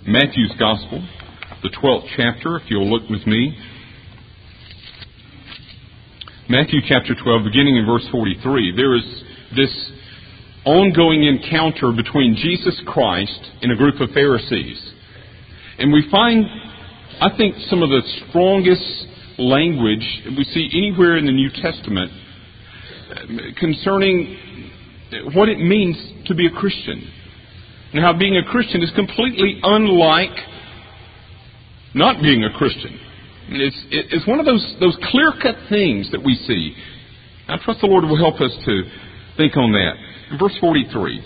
Matthew's Gospel, the 12th chapter, if you'll look with me. Matthew chapter 12, beginning in verse 43. There is this ongoing encounter between Jesus Christ and a group of Pharisees. And we find, I think, some of the strongest language we see anywhere in the New Testament concerning what it means to be a Christian. And how being a Christian is completely unlike not being a Christian. It's one of those clear-cut things that we see. I trust the Lord will help us to think on that. In verse 43.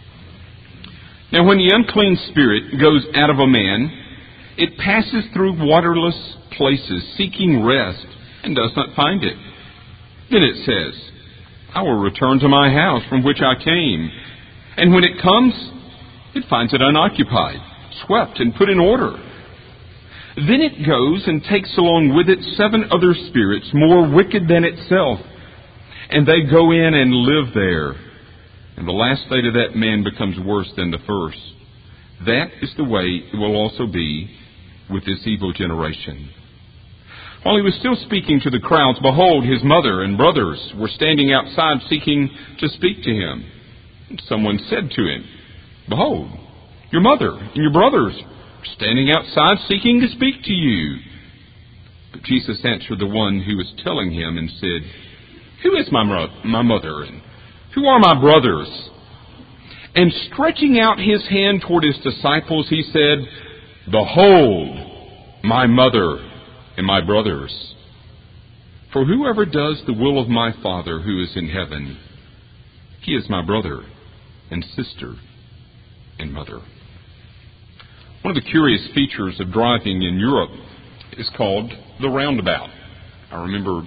Now when the unclean spirit goes out of a man, it passes through waterless places, seeking rest, and does not find it. Then it says, I will return to my house from which I came. And when it comes, it finds it unoccupied, swept, and put in order. Then it goes and takes along with it 7 other spirits more wicked than itself, and they go in and live there. And the last state of that man becomes worse than the first. That is the way it will also be with this evil generation. While he was still speaking to the crowds, behold, his mother and brothers were standing outside seeking to speak to him. And someone said to him, Behold, your mother and your brothers are standing outside seeking to speak to you. But Jesus answered the one who was telling him and said, Who is my mother and who are my brothers? And stretching out his hand toward his disciples, he said, Behold, my mother and my brothers. For whoever does the will of my Father who is in heaven, he is my brother and sister and mother. One of the curious features of driving in Europe is called the roundabout. I remember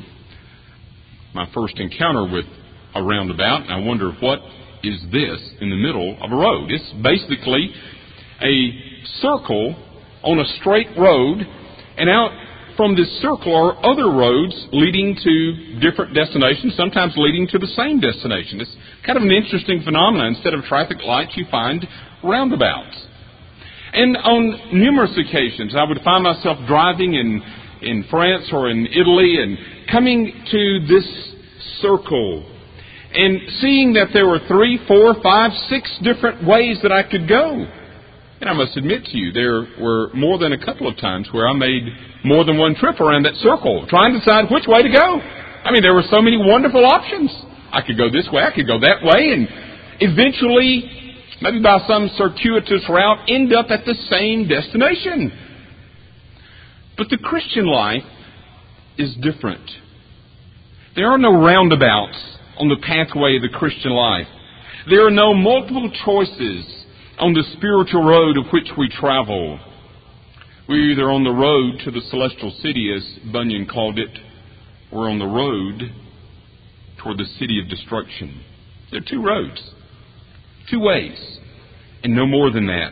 my first encounter with a roundabout, and I wonder what is this in the middle of a road. It's basically a circle on a straight road, and out from this circle are other roads leading to different destinations, sometimes leading to the same destination. It's kind of an interesting phenomenon. Instead of traffic lights, you find roundabouts. And on numerous occasions, I would find myself driving in France or in Italy and coming to this circle and seeing that there were 3, 4, 5, 6 different ways that I could go. And I must admit to you, there were more than a couple of times where I made more than one trip around that circle, trying to decide which way to go. I mean, there were so many wonderful options. I could go this way, I could go that way, and eventually, maybe by some circuitous route, end up at the same destination. But the Christian life is different. There are no roundabouts on the pathway of the Christian life. There are no multiple choices on the spiritual road of which we travel. We're either on the road to the celestial city, as Bunyan called it, or on the road toward the city of destruction. There are 2 roads, 2 ways, and no more than that.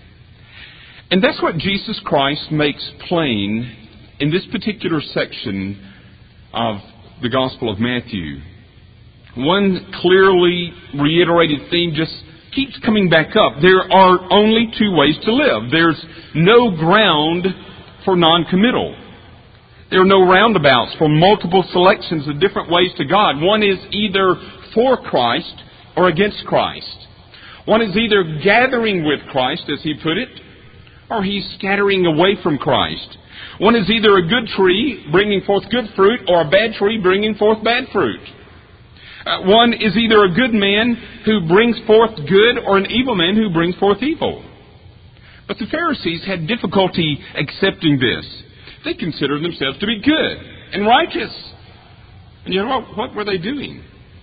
And that's what Jesus Christ makes plain in this particular section of the Gospel of Matthew. One clearly reiterated theme just keeps coming back up. There are only 2 ways to live. There's no ground for non-committal. There are no roundabouts for multiple selections of different ways to God. One is either for Christ or against Christ. One is either gathering with Christ, as he put it, or he's scattering away from Christ. One is either a good tree bringing forth good fruit or a bad tree bringing forth bad fruit. One is either a good man who brings forth good or an evil man who brings forth evil. But the Pharisees had difficulty accepting this. They considered themselves to be good and righteous. And yet, what were they doing?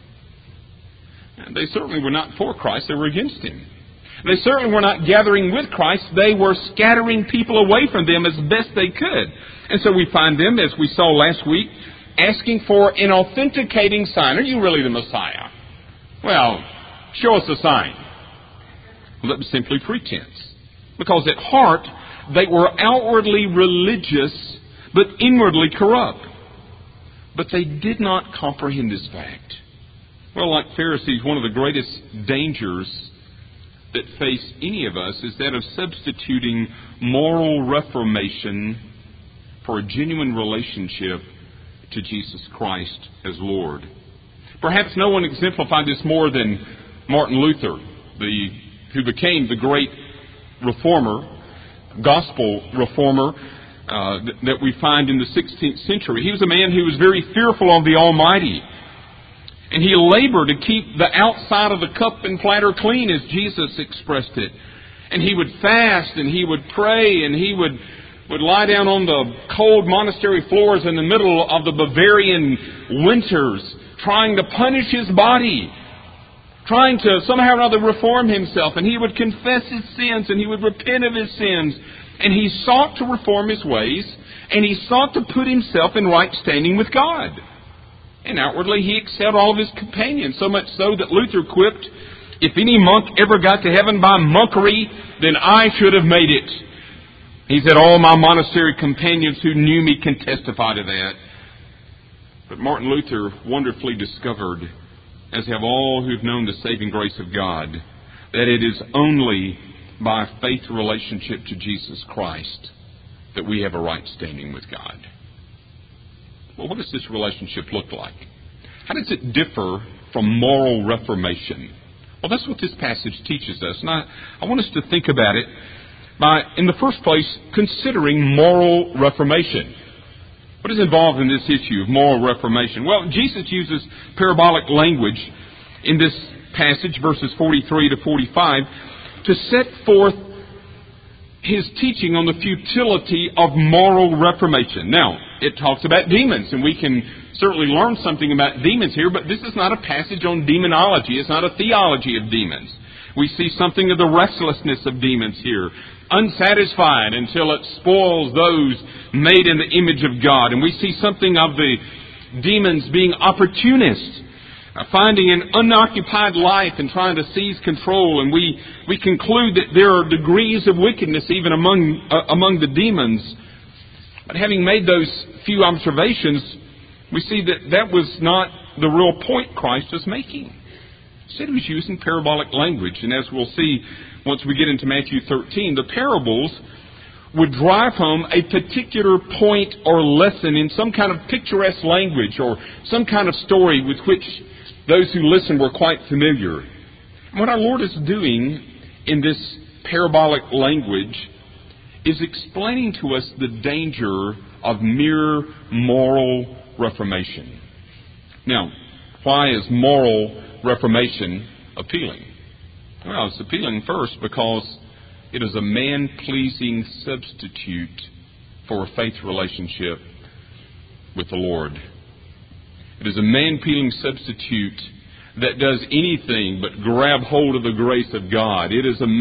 They certainly were not for Christ. They were against him. They certainly were not gathering with Christ. They were scattering people away from them as best they could. And so we find them, as we saw last week, asking for an authenticating sign. Are you really the Messiah? Well, show us a sign. Well, that was simply pretense. Because at heart, they were outwardly religious, but inwardly corrupt. But they did not comprehend this fact. Well, like Pharisees, one of the greatest dangers that face any of us is that of substituting moral reformation for a genuine relationship to Jesus Christ as Lord. Perhaps no one exemplified this more than Martin Luther, who became the great reformer, gospel reformer that we find in the 16th century. He was a man who was very fearful of the Almighty. And he labored to keep the outside of the cup and platter clean, as Jesus expressed it. And he would fast, and he would pray, and he would lie down on the cold monastery floors in the middle of the Bavarian winters, trying to punish his body, trying to somehow or other reform himself. And he would confess his sins, and he would repent of his sins. And he sought to reform his ways, and he sought to put himself in right standing with God. And outwardly he excelled all of his companions, so much so that Luther quipped, "If any monk ever got to heaven by monkery, then I should have made it." He said, "All my monastery companions who knew me can testify to that." But Martin Luther wonderfully discovered, as have all who've known the saving grace of God, that it is only by a faith relationship to Jesus Christ that we have a right standing with God. Well, what does this relationship look like? How does it differ from moral reformation? Well, that's what this passage teaches us. And I want us to think about it by, in the first place, considering moral reformation. What is involved in this issue of moral reformation? Well, Jesus uses parabolic language in this passage, verses 43 to 45, to set forth his teaching on the futility of moral reformation. Now, it talks about demons, and we can certainly learn something about demons here, but this is not a passage on demonology. It's not a theology of demons. We see something of the restlessness of demons here, unsatisfied until it spoils those made in the image of God. And we see something of the demons being opportunists, finding an unoccupied life and trying to seize control. And we conclude that there are degrees of wickedness even among the demons. But having made those few observations, we see that was not the real point Christ was making. Instead, he was using parabolic language. And as we'll see once we get into Matthew 13, the parables would drive home a particular point or lesson in some kind of picturesque language or some kind of story with which those who listened were quite familiar. And what our Lord is doing in this parabolic language is explaining to us the danger of mere moral reformation. Now, why is moral reformation appealing? Well, it's appealing first because it is a man-pleasing substitute for a faith relationship with the Lord. It is a man-pleasing substitute that does anything but grab hold of the grace of God. It is a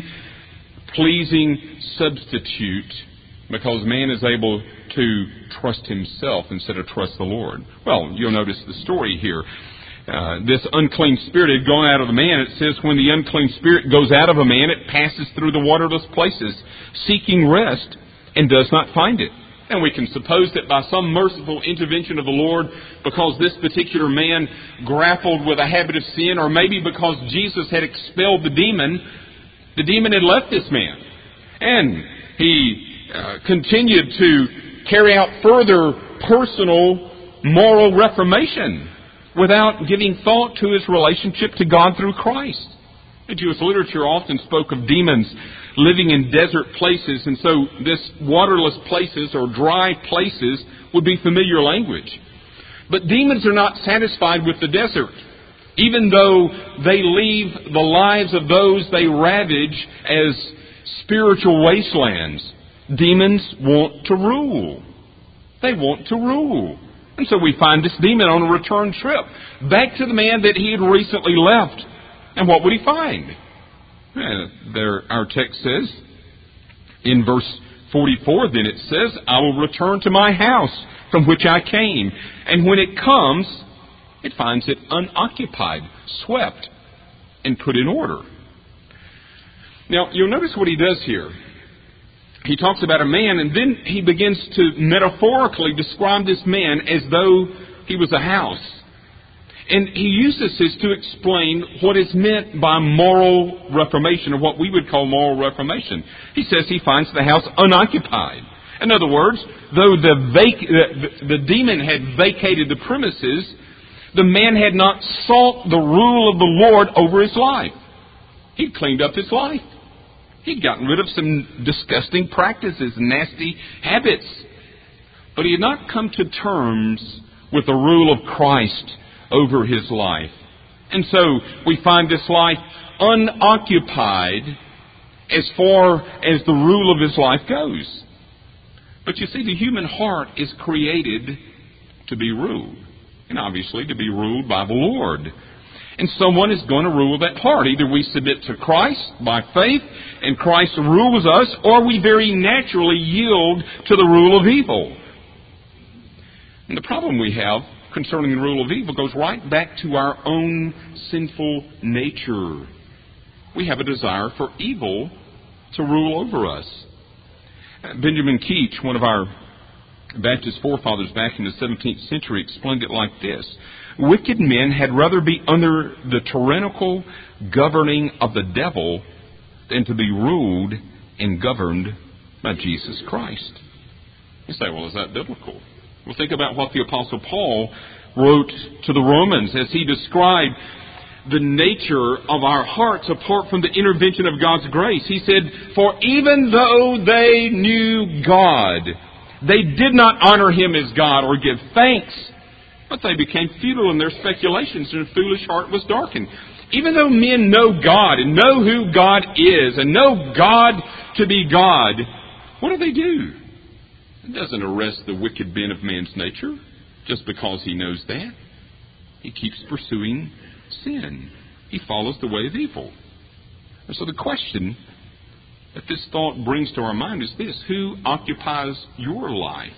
man-pleasing substitute because man is able to trust himself instead of trust the Lord. Well, you'll notice the story here. This unclean spirit had gone out of the man. It says when the unclean spirit goes out of a man, it passes through the waterless places, seeking rest, and does not find it. And we can suppose that by some merciful intervention of the Lord, because this particular man grappled with a habit of sin, or maybe because Jesus had expelled the demon had left this man. And he continued to carry out further personal moral reformation without giving thought to his relationship to God through Christ. The Jewish literature often spoke of demons living in desert places, and so this waterless places or dry places would be familiar language. But demons are not satisfied with the desert. Even though they leave the lives of those they ravage as spiritual wastelands, demons want to rule. They want to rule. And so we find this demon on a return trip back to the man that he had recently left. And what would he find? Our text says, in verse 44, then it says, "I will return to my house from which I came." And when it comes, it finds it unoccupied, swept, and put in order. Now, you'll notice what he does here. He talks about a man, and then he begins to metaphorically describe this man as though he was a house. And he uses this to explain what is meant by moral reformation, or what we would call moral reformation. He says he finds the house unoccupied. In other words, though the demon had vacated the premises, the man had not sought the rule of the Lord over his life. He'd cleaned up his life. He'd gotten rid of some disgusting practices and nasty habits. But he had not come to terms with the rule of Christ over his life. And so we find this life unoccupied as far as the rule of his life goes. But you see, the human heart is created to be ruled. And obviously to be ruled by the Lord. And someone is going to rule that heart. Either we submit to Christ by faith and Christ rules us, or we very naturally yield to the rule of evil. And the problem we have concerning the rule of evil goes right back to our own sinful nature. We have a desire for evil to rule over us. Benjamin Keach, one of our Baptist forefathers back in the 17th century, explained it like this: wicked men had rather be under the tyrannical governing of the devil than to be ruled and governed by Jesus Christ. You say, well, is that biblical? Well, think about what the Apostle Paul wrote to the Romans as he described the nature of our hearts apart from the intervention of God's grace. He said, for even though they knew God, they did not honor Him as God or give thanks, but they became futile in their speculations, and their foolish heart was darkened. Even though men know God and know who God is and know God to be God, what do? It doesn't arrest the wicked bent of man's nature just because he knows that. He keeps pursuing sin. He follows the way of evil. And so the question that this thought brings to our mind is this: who occupies your life?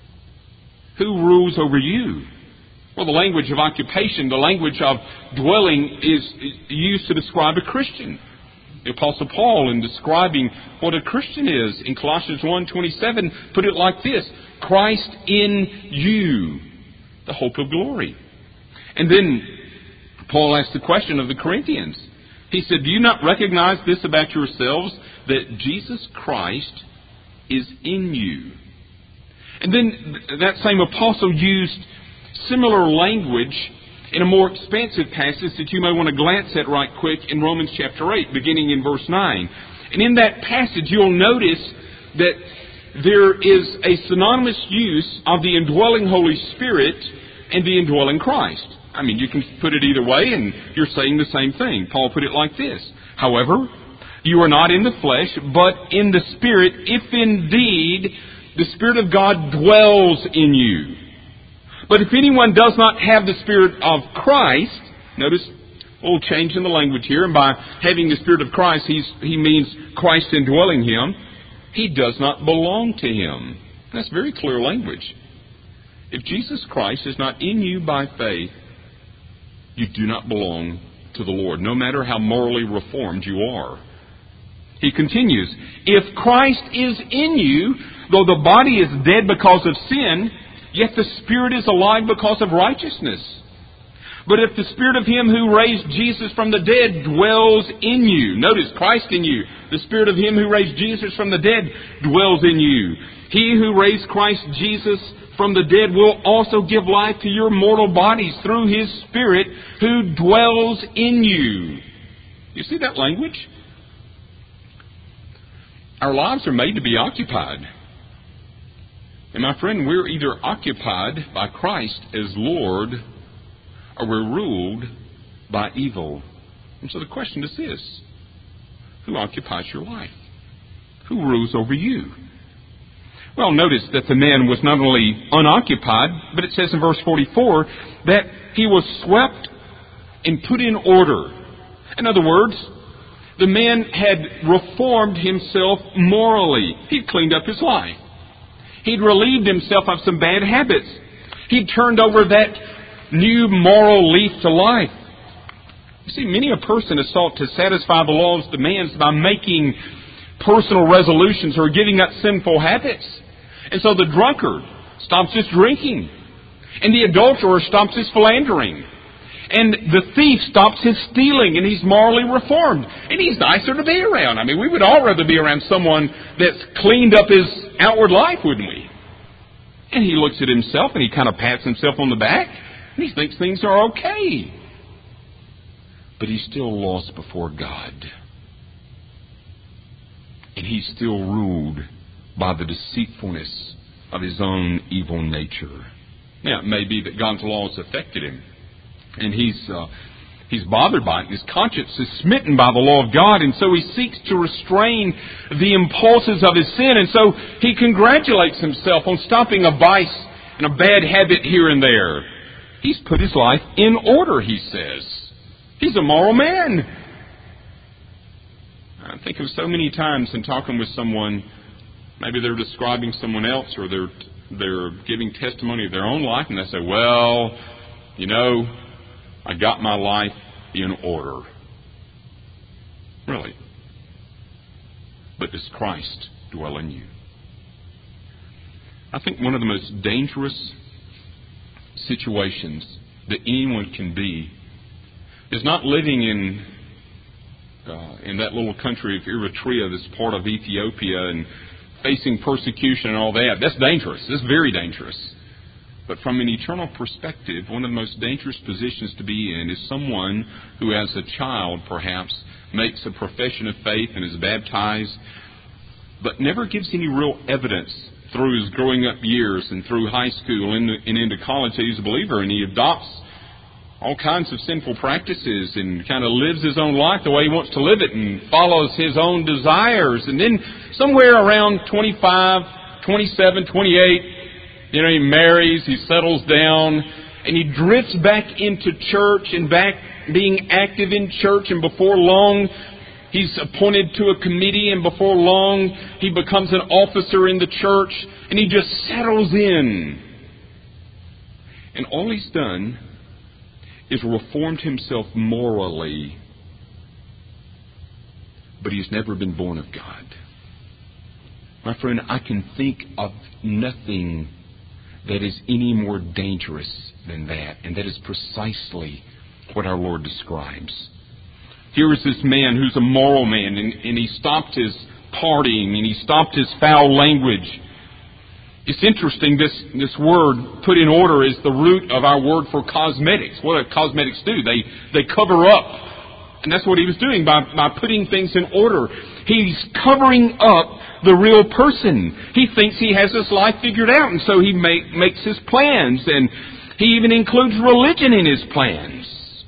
Who rules over you? Well, the language of occupation, the language of dwelling, is used to describe a Christian. The Apostle Paul, in describing what a Christian is, in Colossians 1:27, put it like this: Christ in you, the hope of glory. And then Paul asked the question of the Corinthians. He said, do you not recognize this about yourselves, that Jesus Christ is in you? And then that same apostle used similar language in a more expansive passage that you may want to glance at right quick in Romans chapter 8, beginning in verse 9. And in that passage, you'll notice that there is a synonymous use of the indwelling Holy Spirit and the indwelling Christ. I mean, you can put it either way, and you're saying the same thing. Paul put it like this: however, you are not in the flesh, but in the Spirit, if indeed the Spirit of God dwells in you. But if anyone does not have the Spirit of Christ, notice a little change in the language here, and by having the Spirit of Christ, he means Christ indwelling him, he does not belong to him. That's very clear language. If Jesus Christ is not in you by faith, you do not belong to the Lord, no matter how morally reformed you are. He continues, if Christ is in you, though the body is dead because of sin, yet the Spirit is alive because of righteousness. But if the Spirit of Him who raised Jesus from the dead dwells in you, notice, Christ in you, the Spirit of Him who raised Jesus from the dead dwells in you. He who raised Christ Jesus from the dead will also give life to your mortal bodies through His Spirit who dwells in you. You see that language? Our lives are made to be occupied. And my friend, we're either occupied by Christ as Lord, or we're ruled by evil. And so the question is this: who occupies your life? Who rules over you? Well, notice that the man was not only unoccupied, but it says in verse 44 that he was swept and put in order. In other words, the man had reformed himself morally. He'd cleaned up his life. He'd relieved himself of some bad habits. He'd turned over that new moral leaf to life. You see, many a person has sought to satisfy the law's demands by making personal resolutions or giving up sinful habits. And so the drunkard stops his drinking, and the adulterer stops his philandering, And the thief stops his stealing, and he's morally reformed. And he's nicer to be around. I mean, we would all rather be around someone that's cleaned up his outward life, wouldn't we? And he looks at himself, and he kind of pats himself on the back, and he thinks things are okay. But he's still lost before God. And he's still ruled by the deceitfulness of his own evil nature. Now, it may be that God's law has affected him, and he's bothered by it. His conscience is smitten by the law of God, and so he seeks to restrain the impulses of his sin, and so he congratulates himself on stopping a vice and a bad habit here and there. He's put his life in order, he says. He's a moral man. I think of so many times in talking with someone, maybe they're describing someone else, or they're giving testimony of their own life, and they say, well, you know, I got my life in order. Really? But does Christ dwell in you? I think one of the most dangerous situations that anyone can be is not living in that little country of Eritrea that's part of Ethiopia and facing persecution and all that. That's dangerous. That's very dangerous. But from an eternal perspective, one of the most dangerous positions to be in is someone who, as a child, perhaps, makes a profession of faith and is baptized, but never gives any real evidence through his growing up years and through high school and into college that he's a believer, and he adopts all kinds of sinful practices and kind of lives his own life the way he wants to live it and follows his own desires. And then somewhere around 25, 27, 28, he marries, he settles down, and he drifts back into church and back being active in church, and before long he's appointed to a committee, and before long he becomes an officer in the church, and he just settles in. And all he's done is reformed himself morally, but he's never been born of God. My friend, I can think of nothing that is any more dangerous than that, and that is precisely what our Lord describes. Here is this man who's a moral man, and he stopped his partying, and he stopped his foul language. It's interesting, this word, put in order, is the root of our word for cosmetics. What do cosmetics do? They cover up. And that's what he was doing by putting things in order. He's covering up the real person. He thinks he has his life figured out, and so he makes his plans, and he even includes religion in his plans.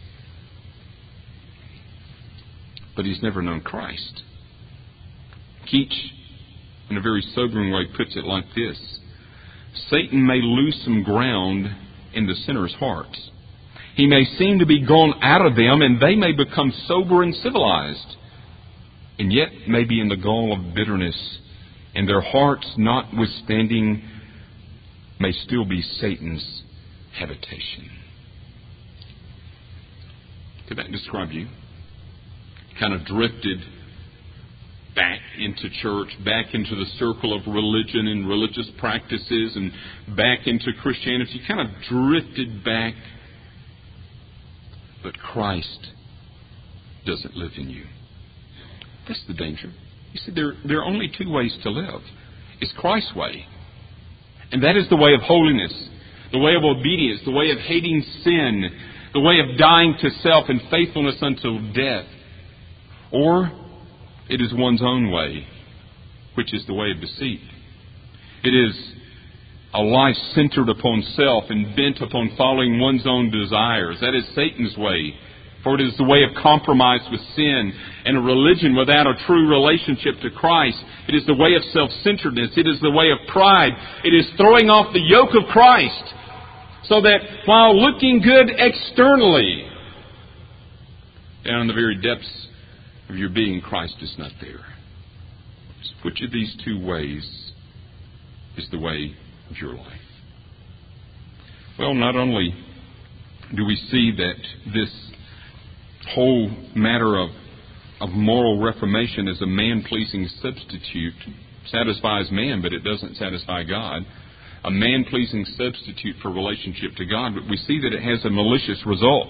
But he's never known Christ. Keach, in a very sobering way, puts it like this: Satan may lose some ground in the sinner's hearts. He may seem to be gone out of them, and they may become sober and civilized, and yet may be in the gall of bitterness, and their hearts, notwithstanding, may still be Satan's habitation. Could that describe you? Kind of drifted back into church, back into the circle of religion and religious practices, and back into Christianity. Kind of drifted back. But Christ doesn't live in you. That's the danger. You see, there are only two ways to live. It's Christ's way. And that is the way of holiness, the way of obedience, the way of hating sin, the way of dying to self and faithfulness until death. Or it is one's own way, which is the way of deceit. It is a life centered upon self and bent upon following one's own desires. That is Satan's way. For it is the way of compromise with sin and a religion without a true relationship to Christ. It is the way of self-centeredness. It is the way of pride. It is throwing off the yoke of Christ, so that while looking good externally, down in the very depths of your being, Christ is not there. Which of these two ways is the way of your life? Well, not only do we see that this whole matter of moral reformation as a man-pleasing substitute satisfies man, but it doesn't satisfy God. A man-pleasing substitute for relationship to God, but we see that it has a malicious result.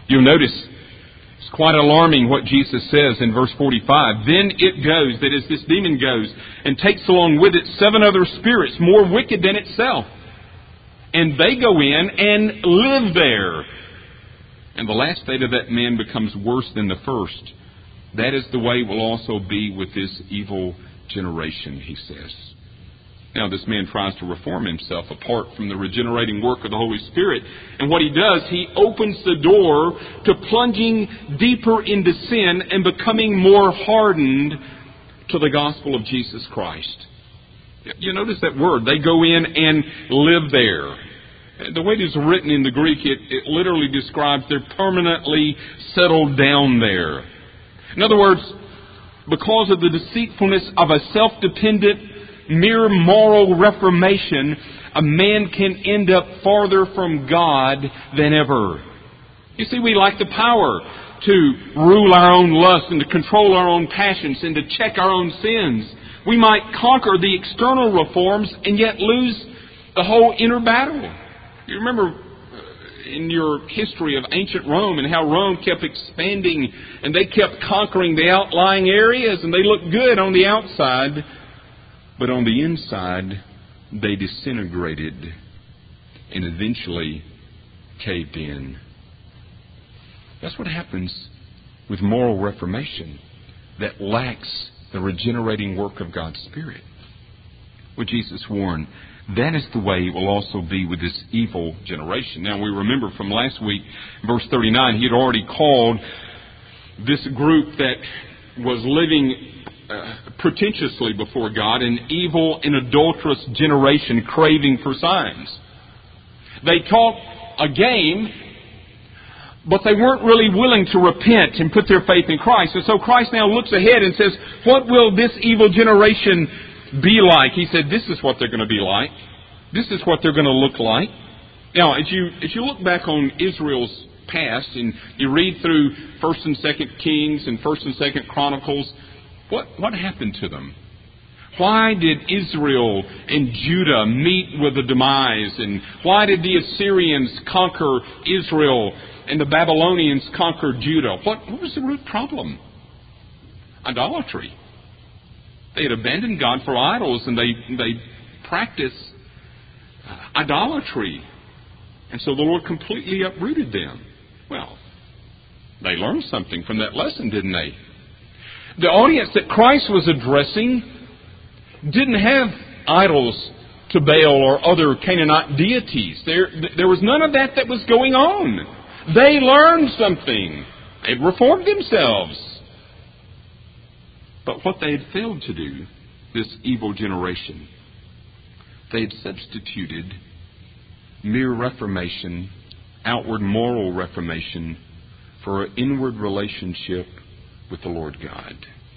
You'll notice it's quite alarming what Jesus says in verse 45. Then it goes, that is, this demon goes, and takes along with it 7 other spirits more wicked than itself. And they go in and live there. And the last state of that man becomes worse than the first. That is the way it will also be with this evil generation, he says. Now, this man tries to reform himself apart from the regenerating work of the Holy Spirit. And what he does, he opens the door to plunging deeper into sin and becoming more hardened to the gospel of Jesus Christ. You notice that word. They go in and live there. The way it is written in the Greek, it literally describes they're permanently settled down there. In other words, because of the deceitfulness of a self-dependent, mere moral reformation, a man can end up farther from God than ever. You see, we like the power to rule our own lust and to control our own passions and to check our own sins. We might conquer the external reforms and yet lose the whole inner battle. You remember in your history of ancient Rome and how Rome kept expanding and they kept conquering the outlying areas and they looked good on the outside, but on the inside they disintegrated and eventually caved in. That's what happens with moral reformation that lacks the regenerating work of God's Spirit. Well, Jesus warned, that is the way it will also be with this evil generation. Now, we remember from last week, verse 39, he had already called this group that was living pretentiously before God an evil and adulterous generation craving for signs. They taught a game, but they weren't really willing to repent and put their faith in Christ. And so Christ now looks ahead and says, what will this evil generation be like? He said, this is what they're going to be like. This is what they're going to look like. Now, as you look back on Israel's past and you read through 1st and 2nd Kings and 1st and 2nd Chronicles, what happened to them? Why did Israel and Judah meet with a demise? And why did the Assyrians conquer Israel and the Babylonians conquer Judah? What was the root problem? Idolatry. They had abandoned God for idols and they practiced idolatry. And so the Lord completely uprooted them. Well, they learned something from that lesson, didn't they? The audience that Christ was addressing didn't have idols to Baal or other Canaanite deities. There was none of that was going on. They learned something. They reformed themselves. But what they had failed to do, this evil generation, they had substituted mere reformation, outward moral reformation, for an inward relationship with the Lord God.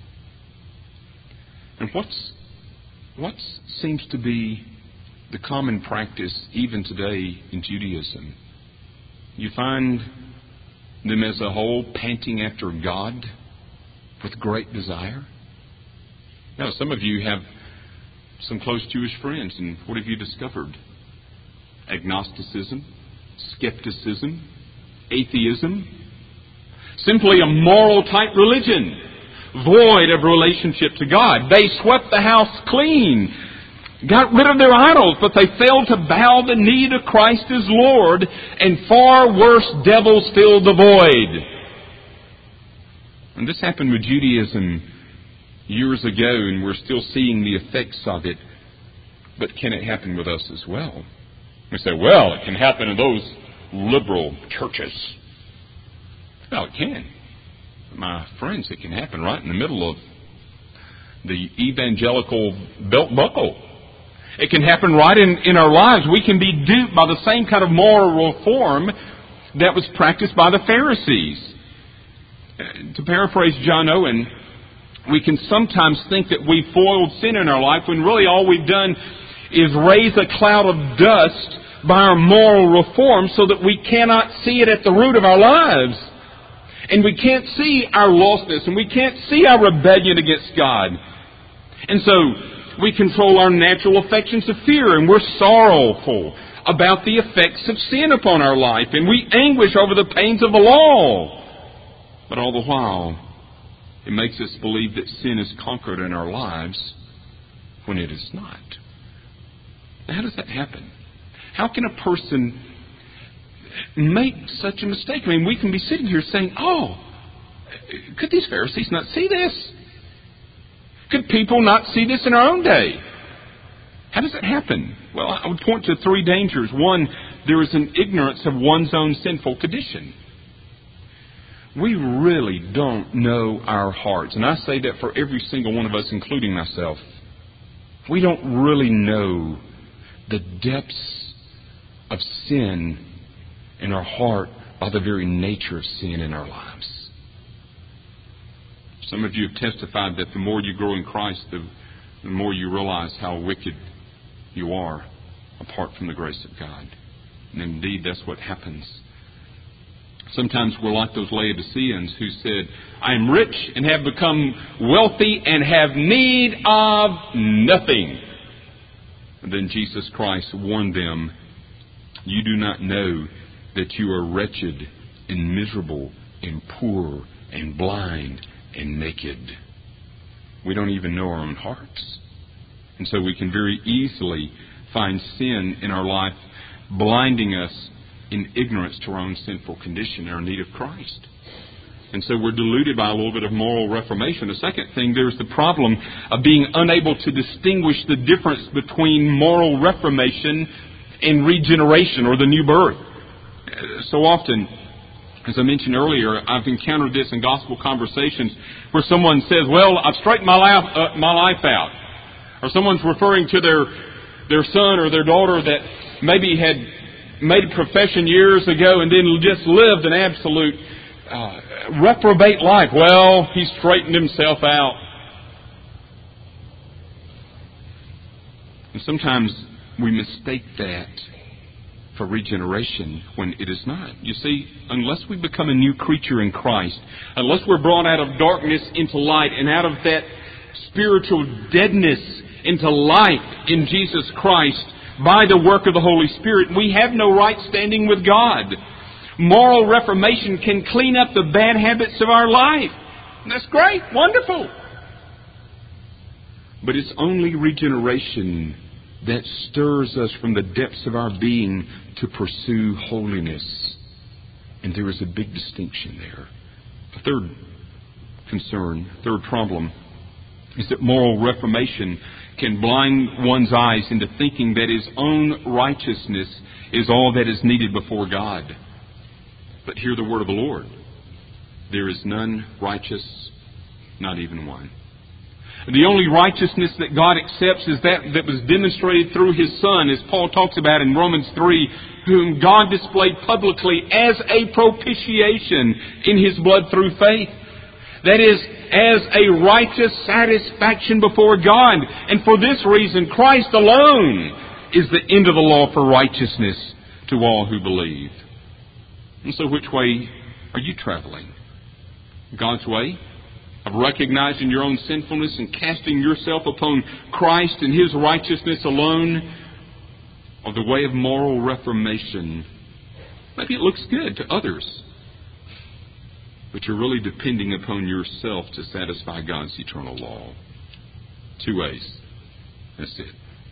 And what seems to be the common practice even today in Judaism? You find them as a whole panting after God with great desire. Now, some of you have some close Jewish friends, and what have you discovered? Agnosticism, skepticism, atheism, simply a moral type religion, void of relationship to God. They swept the house clean, got rid of their idols, but they failed to bow the knee to Christ as Lord, and far worse, devils filled the void. And this happened with Judaism years ago, and we're still seeing the effects of it. But can it happen with us as well? We say, well, it can happen in those liberal churches. Well, it can. My friends, it can happen right in the middle of the evangelical belt buckle. It can happen right in our lives. We can be duped by the same kind of moral reform that was practiced by the Pharisees. To paraphrase John Owen, we can sometimes think that we've foiled sin in our life when really all we've done is raise a cloud of dust by our moral reform so that we cannot see it at the root of our lives. And we can't see our lostness and we can't see our rebellion against God. And so we control our natural affections of fear and we're sorrowful, about the effects of sin upon our life, and we anguish over the pains of the law. But all the while, it makes us believe that sin is conquered in our lives when it is not. Now, how does that happen? How can a person make such a mistake? I mean, we can be sitting here saying, oh, could these Pharisees not see this? Could people not see this in our own day? How does that happen? Well, I would point to three dangers. One, there is an ignorance of one's own sinful condition. We really don't know our hearts. And I say that for every single one of us, including myself. We don't really know the depths of sin in our heart by the very nature of sin in our lives. Some of you have testified that the more you grow in Christ, the more you realize how wicked you are apart from the grace of God. And indeed, that's what happens. Sometimes we're like those Laodiceans who said, I am rich and have become wealthy and have need of nothing. And then Jesus Christ warned them, you do not know that you are wretched and miserable and poor and blind and naked. We don't even know our own hearts. And so we can very easily find sin in our life, blinding us in ignorance to our own sinful condition and our need of Christ. And so we're deluded by a little bit of moral reformation. The second thing, there's the problem of being unable to distinguish the difference between moral reformation and regeneration or the new birth. So often, as I mentioned earlier, I've encountered this in gospel conversations where someone says, well, I've straightened my life out. Or someone's referring to their son or their daughter that maybe had made a profession years ago and then just lived an absolute reprobate life. Well, he straightened himself out. And sometimes we mistake that for regeneration when it is not. You see, unless we become a new creature in Christ, unless we're brought out of darkness into light and out of that spiritual deadness into light in Jesus Christ by the work of the Holy Spirit, we have no right standing with God. Moral reformation can clean up the bad habits of our life. That's great, wonderful. But it's only regeneration that stirs us from the depths of our being to pursue holiness. And there is a big distinction there. The third concern, third problem, is that moral reformation can blind one's eyes into thinking that his own righteousness is all that is needed before God. But hear the word of the Lord. There is none righteous, not even one. The only righteousness that God accepts is that was demonstrated through His Son, as Paul talks about in Romans 3, whom God displayed publicly as a propitiation in His blood through faith. That is, as a righteous satisfaction before God. And for this reason, Christ alone is the end of the law for righteousness to all who believe. And so which way are you traveling? God's way of recognizing your own sinfulness and casting yourself upon Christ and His righteousness alone, or the way of moral reformation? Maybe it looks good to others, but you're really depending upon yourself to satisfy God's eternal law. Two ways. That's it.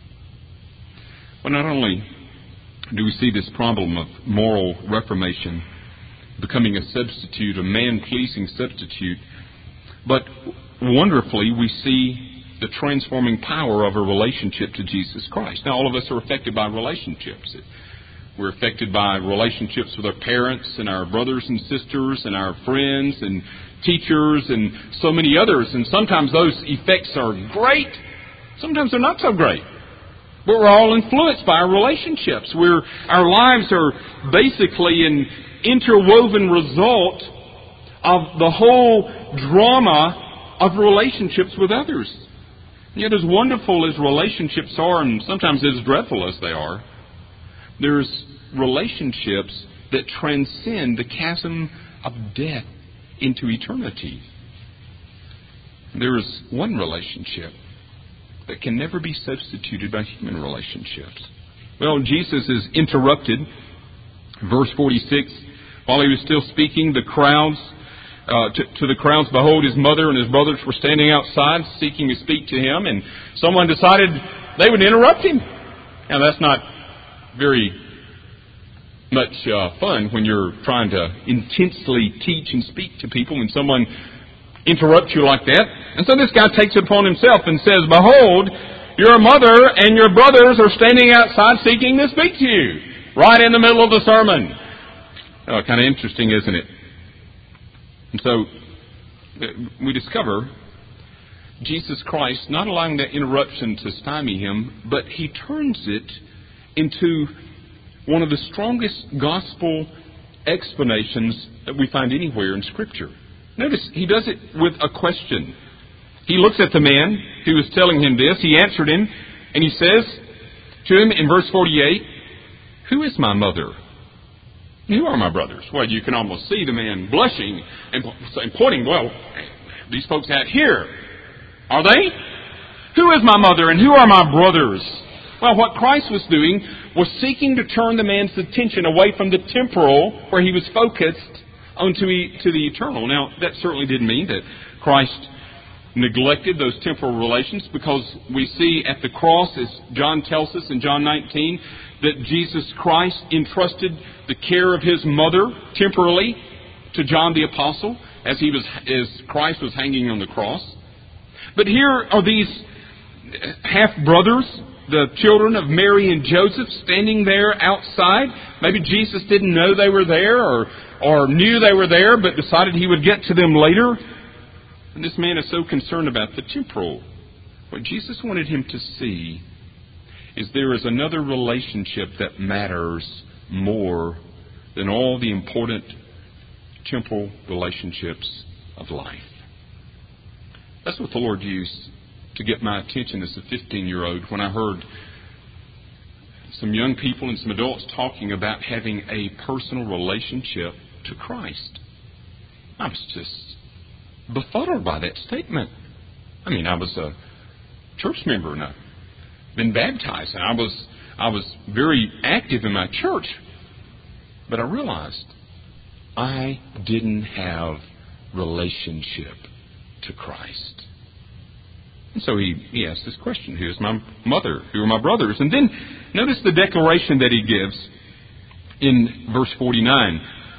Well, not only do we see this problem of moral reformation becoming a substitute, a man-pleasing substitute, but wonderfully we see the transforming power of a relationship to Jesus Christ. Now, all of us are affected by relationships. We're affected by relationships with our parents and our brothers and sisters and our friends and teachers and so many others. And sometimes those effects are great. Sometimes they're not so great. But we're all influenced by our relationships. Our lives are basically an interwoven result of the whole drama of relationships with others. And yet, as wonderful as relationships are, and sometimes as dreadful as they are, there's relationships that transcend the chasm of death into eternity. There is one relationship that can never be substituted by human relationships. Well, Jesus is interrupted. Verse 46, while he was still speaking, the crowds, to the crowds, behold, his mother and his brothers were standing outside seeking to speak to him, and someone decided they would interrupt him. Now, that's not very much fun when you're trying to intensely teach and speak to people when someone interrupts you like that. And so this guy takes it upon himself and says, behold, your mother and your brothers are standing outside seeking to speak to you, right in the middle of the sermon. Oh, kind of interesting, isn't it? And so we discover Jesus Christ not allowing that interruption to stymie him, but he turns it into one of the strongest gospel explanations that we find anywhere in Scripture. Notice, he does it with a question. He looks at the man who was telling him this. He answered him, and he says to him in verse 48, who is my mother? Who are my brothers? Well, you can almost see the man blushing and pointing, well, these folks out here, are they? Who is my mother and who are my brothers? Well, what Christ was doing was seeking to turn the man's attention away from the temporal, where he was focused, onto the eternal. Now, that certainly didn't mean that Christ neglected those temporal relations, because we see at the cross, as John tells us in John 19, that Jesus Christ entrusted the care of his mother temporally to John the Apostle as Christ was hanging on the cross. But here are these half-brothers, the children of Mary and Joseph, standing there outside. Maybe Jesus didn't know they were there or knew they were there, but decided he would get to them later. And this man is so concerned about the temporal. What Jesus wanted him to see is there is another relationship that matters more than all the important temporal relationships of life. That's what the Lord used to get my attention as a 15-year-old when I heard some young people and some adults talking about having a personal relationship to Christ. I was just befuddled by that statement. I mean, I was a church member and I've been baptized, and I was very active in my church, but I realized I didn't have relationship to Christ. And so he asked this question, who is my mother? Who are my brothers? And then notice the declaration that he gives in verse 49.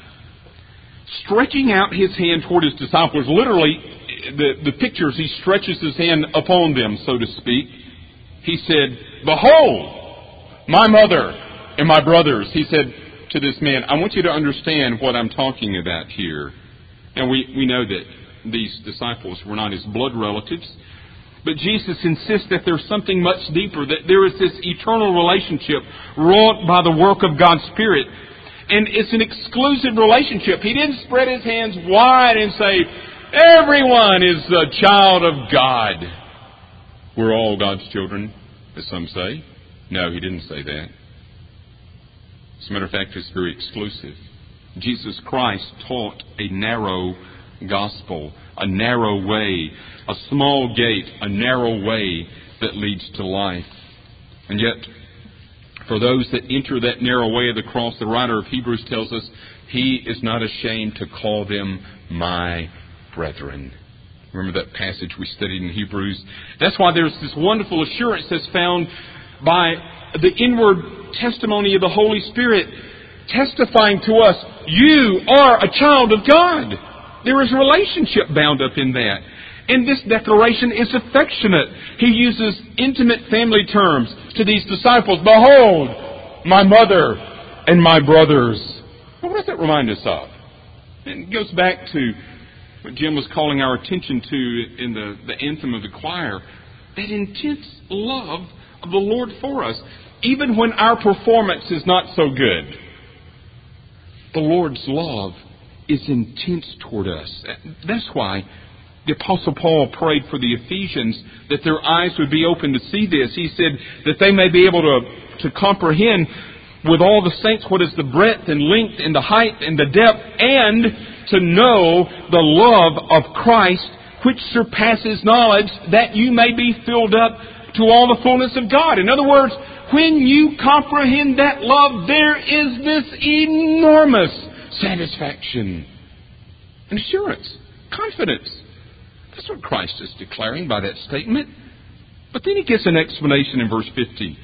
Stretching out his hand toward his disciples, literally, the pictures, he stretches his hand upon them, so to speak. He said, behold, my mother and my brothers. He said to this man, I want you to understand what I'm talking about here. Now, we know that these disciples were not his blood relatives, but Jesus insists that there's something much deeper, that there is this eternal relationship wrought by the work of God's Spirit. And it's an exclusive relationship. He didn't spread his hands wide and say, everyone is a child of God. We're all God's children, as some say. No, he didn't say that. As a matter of fact, it's very exclusive. Jesus Christ taught a narrow gospel, a narrow way, a small gate, a narrow way that leads to life. And yet, for those that enter that narrow way of the cross, the writer of Hebrews tells us, he is not ashamed to call them my brethren. Remember that passage we studied in Hebrews? That's why there's this wonderful assurance that's found by the inward testimony of the Holy Spirit testifying to us, you are a child of God. There is a relationship bound up in that. And this declaration is affectionate. He uses intimate family terms to these disciples. Behold, my mother and my brothers. Well, what does that remind us of? It goes back to what Jim was calling our attention to in the anthem of the choir. That intense love of the Lord for us. Even when our performance is not so good, the Lord's love is intense toward us. That's why the Apostle Paul prayed for the Ephesians that their eyes would be open to see this. He said that they may be able to comprehend with all the saints what is the breadth and length and the height and the depth, and to know the love of Christ which surpasses knowledge, that you may be filled up to all the fullness of God. In other words, when you comprehend that love, there is this enormous satisfaction and assurance, confidence. That's what Christ is declaring by that statement. But then he gives an explanation in verse 50.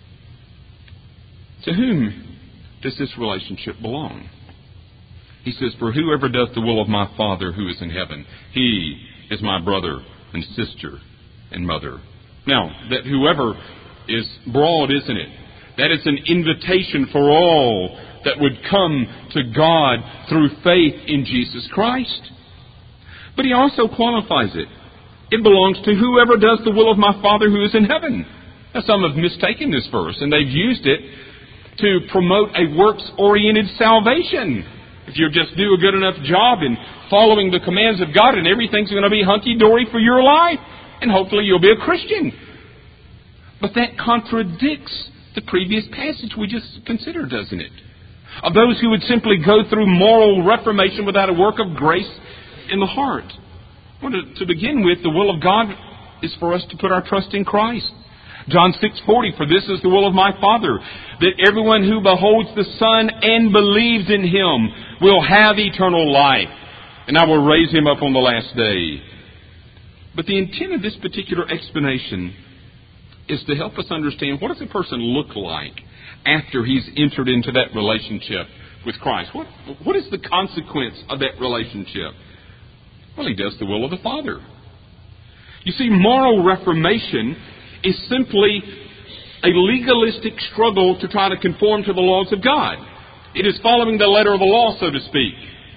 To whom does this relationship belong? He says, for whoever does the will of my Father who is in heaven, he is my brother and sister and mother. Now, that whoever is broad, isn't it? That is an invitation for all that would come to God through faith in Jesus Christ. But he also qualifies it. It belongs to whoever does the will of my Father who is in heaven. Now, some have mistaken this verse, and they've used it to promote a works-oriented salvation. If you just do a good enough job in following the commands of God, and everything's going to be hunky-dory for your life, and hopefully you'll be a Christian. But that contradicts the previous passage we just considered, doesn't it? Of those who would simply go through moral reformation without a work of grace in the heart. Well, to begin with, the will of God is for us to put our trust in Christ. John 6:40, for this is the will of my Father, that everyone who beholds the Son and believes in Him will have eternal life, and I will raise him up on the last day. But the intent of this particular explanation is to help us understand, what does a person look like after he's entered into that relationship with Christ? What is the consequence of that relationship? Well, he does the will of the Father. You see, moral reformation is simply a legalistic struggle to try to conform to the laws of God. It is following the letter of the law, so to speak.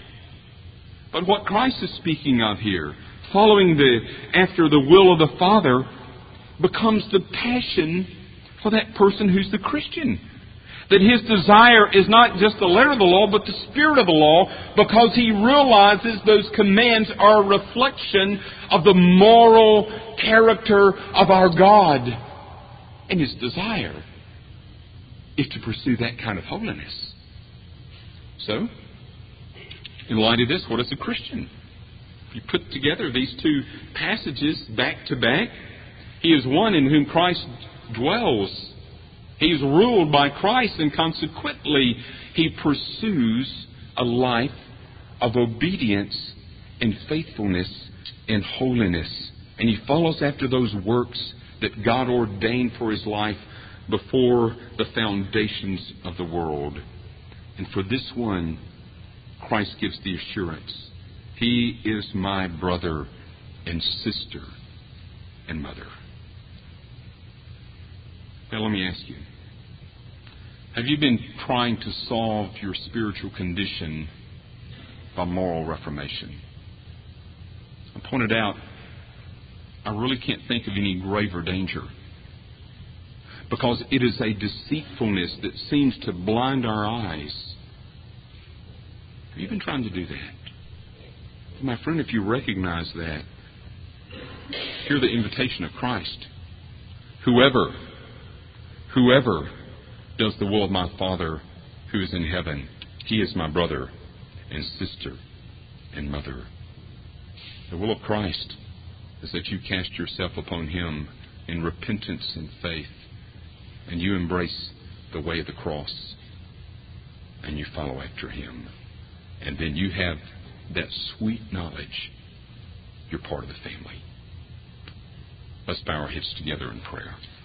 But what Christ is speaking of here, following after the will of the Father, becomes the passion for that person who's the Christian. That his desire is not just the letter of the law, but the spirit of the law, because he realizes those commands are a reflection of the moral character of our God. And his desire is to pursue that kind of holiness. So, in light of this, what is a Christian? If you put together these two passages back to back, he is one in whom Christ dwells. He is ruled by Christ, and consequently, he pursues a life of obedience and faithfulness and holiness. And he follows after those works that God ordained for his life before the foundations of the world. And for this one, Christ gives the assurance, he is my brother and sister and mother. Now let me ask you, have you been trying to solve your spiritual condition by moral reformation? I pointed out, I really can't think of any graver danger, because it is a deceitfulness that seems to blind our eyes. Have you been trying to do that? My friend, if you recognize that, hear the invitation of Christ. Whoever does the will of my Father who is in heaven, he is my brother and sister and mother. The will of Christ is that you cast yourself upon him in repentance and faith, and you embrace the way of the cross, and you follow after him. And then you have that sweet knowledge you're part of the family. Let's bow our heads together in prayer.